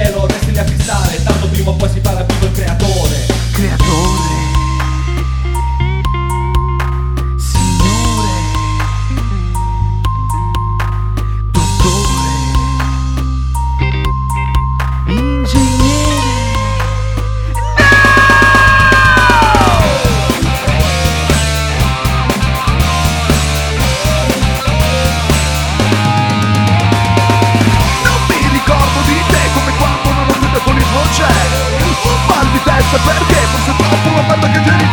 cielo, resti lì a fissare, tanto prima o poi si farà vivo il creatore. Creatore, Signore, Dottore, Ingegnere. Non mi ricordo di te come quando non ho più telefonismo c'è. Un mal di testa perché forse troppo la merda che ti